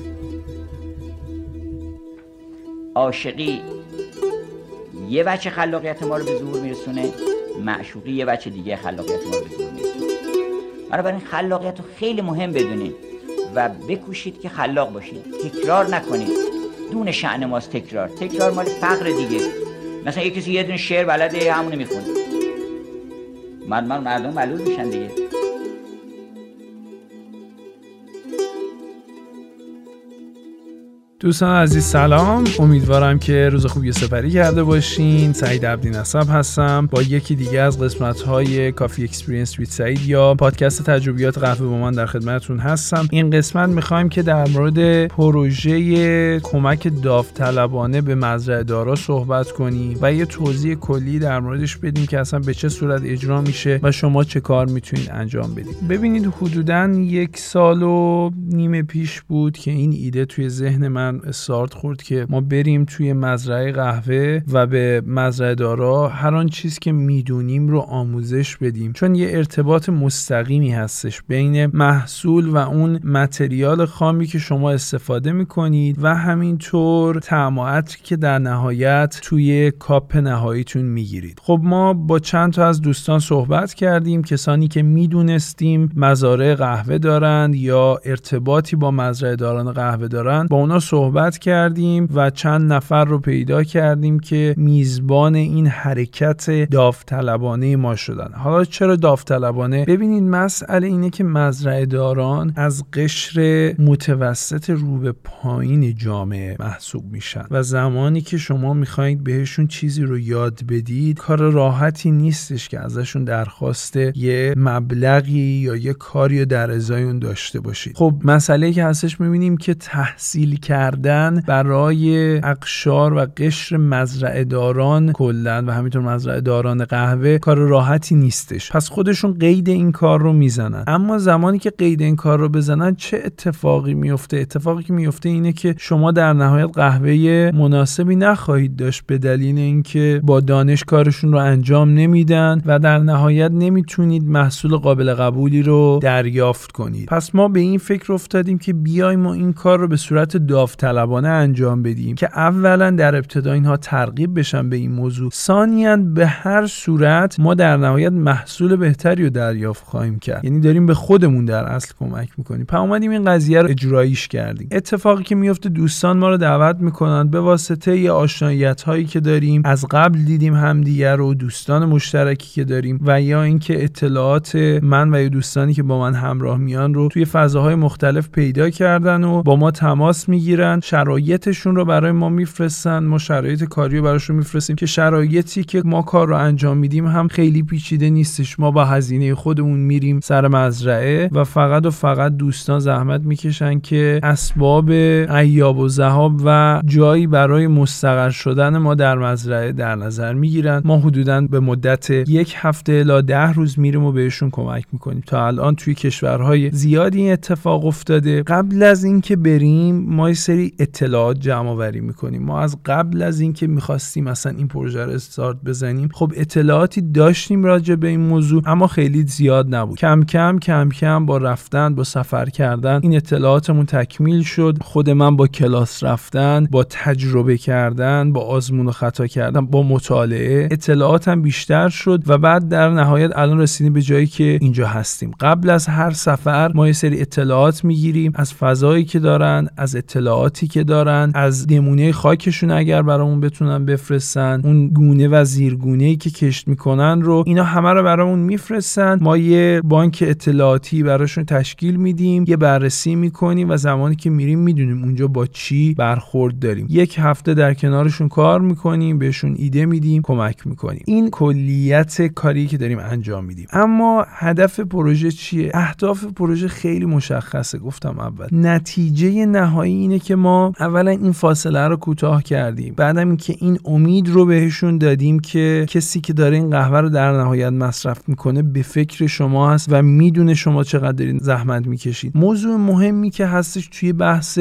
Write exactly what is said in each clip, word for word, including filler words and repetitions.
عاشقی یه بچه خلاقیت ما رو به ظهور میرسونه، معشوقی یه بچه دیگه خلاقیت ما رو به ظهور میرسونه. بنابراین خلاقیت رو خیلی مهم بدونید و بکوشید که خلاق باشید. تکرار نکنید. دون شأن ماست تکرار. تکرار مال فقر دیگه. مثلا یه کسی یه دونه شعر بلده همونو میخونه. مردم مردم معلول میشن دیگه. دوستان عزیز سلام، امیدوارم که روز خوبی سپری کرده باشین. سعید عبدی نسب هستم با یکی دیگه از قسمت‌های کافی اکسپریانس ویت سعید یا پادکست تجربیات قهوه با من در خدمتتون هستم. این قسمت می‌خوایم که در مورد پروژه کمک داوطلبانه به مزرعه دارا صحبت کنیم و یه توضیح کلی در موردش بدیم که اصلا به چه صورت اجرا میشه و شما چه کار میتونید انجام بدید. ببینید حدوداً یک سال و نیم پیش بود که این ایده توی ذهن من استارت خورد که ما بریم توی مزرعه قهوه و به مزرعه دارا هر آن چیز که میدونیم رو آموزش بدیم، چون یه ارتباط مستقیمی هستش بین محصول و اون متریال خامی که شما استفاده میکنید و همینطور طعم و عطری که در نهایت توی کاپ نهاییتون میگیرید. خب ما با چند تا از دوستان صحبت کردیم، کسانی که میدونستیم مزارع قهوه دارند یا ارتباطی با مزرعه داران قهوه دارند، با اونا صحبت کردیم و چند نفر رو پیدا کردیم که میزبان این حرکت داوطلبانه ما شدن. حالا چرا داوطلبانه؟ ببینید مسئله اینه که مزرعه داران از قشر متوسط رو به پایین جامعه محسوب میشن و زمانی که شما میخواید بهشون چیزی رو یاد بدید، کار راحتی نیستش که ازشون درخواست یه مبلغی یا یه کاری در ازای اون داشته باشید. خب مسئله که هستش میبینیم که تحصیل کردن برای اقشار و قشر مزرعه داران کلن و همینطور مزرعه داران قهوه کار راحتی نیستش، پس خودشون قید این کار رو میزنن. اما زمانی که قید این کار رو بزنن چه اتفاقی میفته؟ اتفاقی که میفته اینه که شما در نهایت قهوه مناسبی نخواهید داشت به دلیل اینکه با دانش کارشون رو انجام نمیدن و در نهایت نمیتونید محصول قابل قبولی رو دریافت کنید. پس ما به این فکر افتادیم که بیایم ما این کار رو به صورت داوطلبانه انجام بدیم که اولا در ابتدا اینها ترغیب بشن به این موضوع، ثانیاً به هر صورت ما در نهایت محصول بهتری رو دریافت خواهیم کرد، یعنی داریم به خودمون در اصل کمک میکنیم. پس اومدیم این قضیه رو اجراییش کردیم. اتفاقی که میفته دوستان ما رو دعوت میکنن به واسطه ی آشناییت هایی که داریم، از قبل دیدیم همدیگه رو، دوستان مشترکی که داریم و یا اینکه اطلاعات من و یا دوستانی که با من همراه میان رو توی فضاهای مختلف پیدا کردن و با ما تماس میگیرن، شرایطشون رو برای ما میفرستن، ما شرایط کاری رو براشون میفرستیم که شرایطی که ما کار رو انجام میدیم هم خیلی پیچیده نیستش. ما با هزینه خودمون میریم سر مزرعه و فقط و فقط دوستان زحمت میکشن که اسباب ایاب و ذهاب و جایی برای مستقر شدن ما در مزرعه در نظر میگیرن. ما حدوداً به مدت یک هفته الی ده روز میریم و بهشون کمک میکنیم. تا الان توی کشورهای زیادی این اتفاق افتاده. قبل از اینکه بریم ما یه سری اطلاعات جمع آوری میکنیم. ما از قبل از اینکه میخواستیم مثلا این پروژه رو استارت بزنیم، خب اطلاعاتی داشتیم راجع به این موضوع اما خیلی زیاد نبود. کم کم کم کم با رفتن، با سفر کردن این اطلاعاتمون تکمیل شد. خود من با کلاس رفتن، با تجربه کردن، با آزمون و خطا کردن، با مطالعه اطلاعاتم بیشتر شد و بعد در نهایت الان رسیدیم به جایی که اینجا هستیم. قبل از هر سفر ما یه سری اطلاعات میگیریم از فضایی که دارن، از اطلاعاتی که دارن، از نمونه خاکشون اگر برامون بتونن بفرستن، اون گونه و زیرگونه‌ای که کشت میکنن رو، اینا همه رو برامون میفرستن. ما یه بانک اطلاعاتی براشون تشکیل میدیم، یه بررسی میکنیم و زمانی که میریم میدونیم اونجا با چی برخورد داریم. یک هفته در کنارشون کار میکنیم، بهشون ایده میدیم، کمک میکنیم. این کلیت کاری که داریم انجام میدیم. اما هدف پروژه چیه؟ اهداف پروژه خیلی مشخصه. گفتم اول نتیجه نهایی اینه که که ما اولا این فاصله رو کوتاه کردیم، بعدم این که این امید رو بهشون دادیم که کسی که داره این قهوه رو در نهایت مصرف میکنه به فکر شما هست و میدونه شما چقدر دارین زحمت میکشید. موضوع مهمی که هستش توی بحث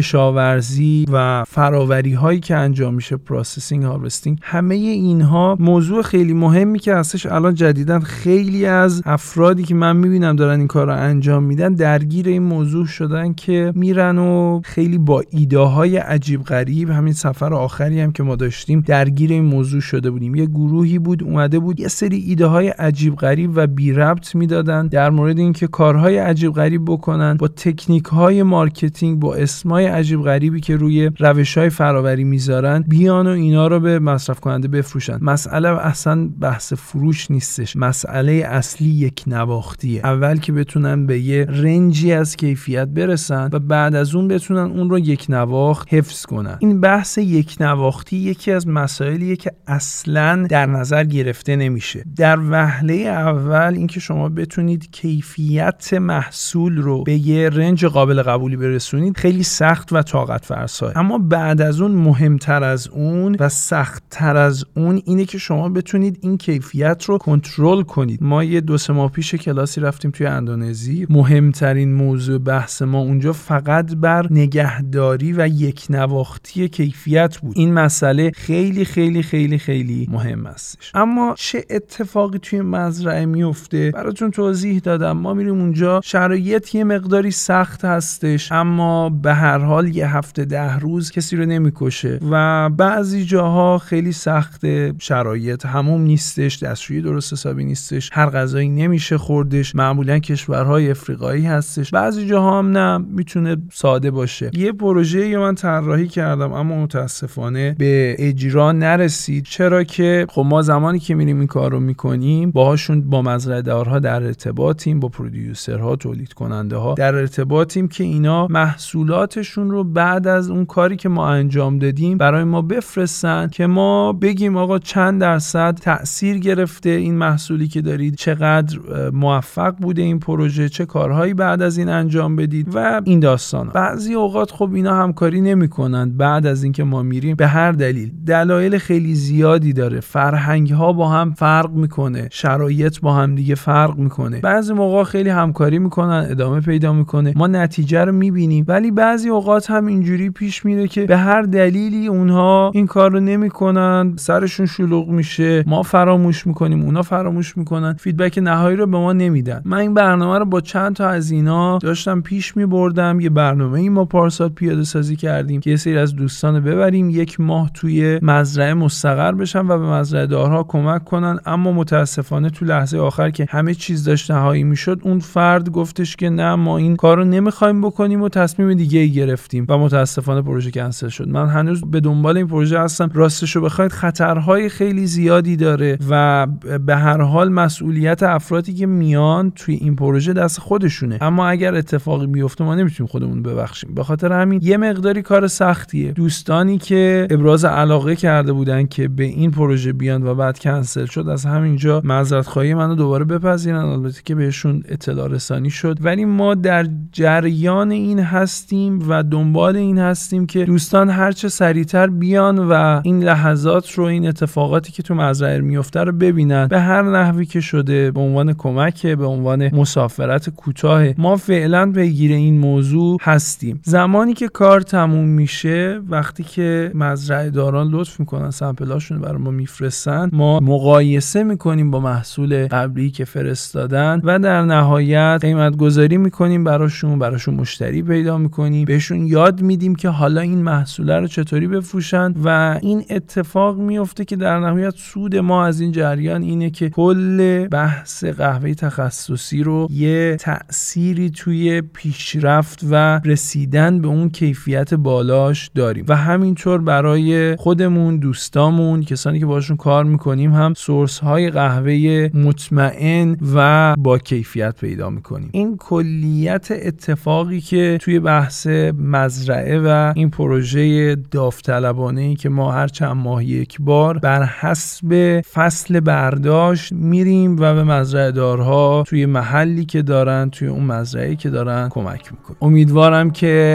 کشاورزی و فراوری هایی که انجام میشه، پروسسینگ، هاروستینگ، همه اینها موضوع خیلی مهمی که هستش. الان جدیداً خیلی از افرادی که من میبینم دارن این کار رو انجام میدن درگیر این موضوع شدن که میرن و خیلی با ایده های عجیب غریب، همین سفر آخری هم که ما داشتیم درگیر این موضوع شده بودیم. یه گروهی بود اومده بود یه سری ایده های عجیب غریب و بی ربط میدادن در مورد اینکه کارهای عجیب غریب بکنن با تکنیک های مارکتینگ، با اسمای عجیب غریبی که روی روش های فراوری میذارن، بیان و اینا رو به مصرف کننده بفروشن. مسئله اصلا بحث فروش نیستش، مسئله اصلی یک نواختیه. اول که بتونن به یه رنجی از کیفیت برسن و بعد از اون بتونن اون رو یک نواخت حفظ کنن. این بحث یک نواختی یکی از مسائلیه که اصلا در نظر گرفته نمیشه. در وهله اول اینکه شما بتونید کیفیت محصول رو به یه رنج قابل قبولی برسونید خیلی سخت و طاقت فرساه. اما بعد از اون مهمتر از اون و سخت‌تر از اون اینه که شما بتونید این کیفیت رو کنترل کنید. ما یه دو سه ماه پیش کلاسی رفتیم توی اندونزی. مهمترین موضوع بحث ما اونجا فقط بر نگهداری و یک نواختی کیفیت بود. این مسئله خیلی خیلی خیلی خیلی مهم هستش. اما چه اتفاقی توی مزرعه میفته براتون توضیح دادم. ما میریم اونجا، شرایط یه مقداری سخت هستش، اما به هر حال یه هفته ده روز کسی رو نمیکشه و بعضی جاها خیلی سخت، شرایط هموم نیستش، دستشویی درست حسابی نیستش، هر غذایی نمیشه خوردش، معمولا کشورهای افریقایی هستش، بعضی جاها هم نه، میتونه ساده باشه. یه پروژه‌ای من طراحی کردم اما متاسفانه به اجرا نرسید. چرا که خب ما زمانی که میریم این کار رو میکنیم باهاشون، با مزرعه دارها در ارتباطیم، با پرودیوسرها، تولید کننده ها در ارتباطیم که اینا محصولاتشون رو بعد از اون کاری که ما انجام دادیم برای ما بفرستن که ما بگیم آقا چند درصد تأثیر گرفته این محصولی که دارید، چقدر موفق بوده این پروژه، چه کارهایی بعد از این انجام بدید و این داستانا. بعضی اوقات خب اینا همکاری نمی‌کنند بعد از اینکه ما میریم، به هر دلیل. دلایل خیلی زیادی داره. فرهنگ ها با هم فرق میکنه، شرایط با هم دیگه فرق میکنه. بعضی موقع خیلی همکاری میکنن، ادامه پیدا میکنه، ما نتیجه رو میبینیم، ولی بعضی اوقات هم اینجوری پیش میره که به هر دلیلی اونها این کار رو نمیکنن، سرشون شلوغ میشه، ما فراموش میکنیم، اونا فراموش میکنن، فیدبک نهایی رو به ما نمیدن. من این برنامه رو با چند تا از اینا داشتم پیش میبردم. یه برنامه‌ای ما پارسال پیاده سازی کردیم که یه سری از دوستان ببریم یک ماه توی مزرعه مستقر بشن و به مزرعه دارها کمک کنن. اما متاسفانه تو لحظه آخر که همه چیز داشت نهایی میشد، اون فرد گفتش که نه، ما این کارو نمیخوایم بکنیم و تصمیم دیگه ای گرفتیم و متاسفانه پروژه کنسل شد. من هنوز به دنبال این پروژه هستم. راستشو بخواید خطرهای خیلی زیادی داره و به هر حال مسئولیت افرادی که میان توی این پروژه دست خودشونه. اما اگر اتفاقی بیفته ما نمیتونیم خودمون ببخشیم. به خاطر همین یه مقداری کار سختیه. دوستانی که ابراز علاقه کرده بودن که به این پروژه بیان و بعد کنسل شد، از همینجا معذرت خواهی منو دوباره بپذیرن. البته که بهشون اطلاع رسانی شد، ولی ما در جریان این هستیم و دنبال این هستیم که دوستان هرچه سریعتر بیان و این لحظات رو، این اتفاقاتی که تو مزرعه میفته رو ببینن، به هر نحوی که شده، به عنوان کمک، به عنوان مسافرت کوتاه. ما فعلا پیگیر این موضوع هستیم. زمانی که کار تموم میشه، وقتی که مزرعه داران لطف میکنن سامپلاشون برای ما میفرستن، ما مقایسه میکنیم با محصول قبلی که فرستادن و در نهایت قیمت گذاری میکنیم براشون، براشون مشتری پیدا میکنیم، بهشون یاد میدیم که حالا این محصول رو چطوری بفروشن و این اتفاق میفته که در نهایت سود ما از این جریان اینه که کل بحث قهوه تخصصی رو یه تأثیری توی پیشرفت و رسیدن به اون کیفیت بالاش داریم و همینطور برای خودمون، دوستامون، کسانی که باشون کار میکنیم هم سورس های قهوه مطمئن و با کیفیت پیدا میکنیم. این کلیت اتفاقی که توی بحث مزرعه و این پروژه داوطلبانه‌ای که ما هر چند ماه یک بار بر حسب فصل برداشت میریم و به مزرعه دارها توی محلی که دارن، توی اون مزرعه‌ای که دارن کمک میکنیم. امیدوارم که از این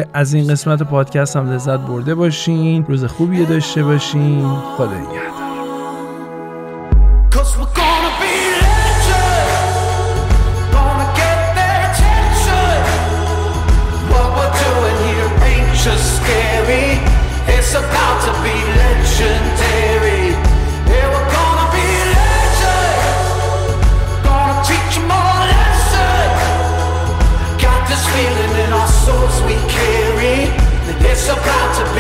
قسمت پادکست هم لذت برده باشین. روز خوبی داشته باشین. خدا نگهدار. It's about to be legendary. Yeah, we're gonna be legend. Gonna teach them all a lesson. Got this feeling in our souls we carry. It's about to be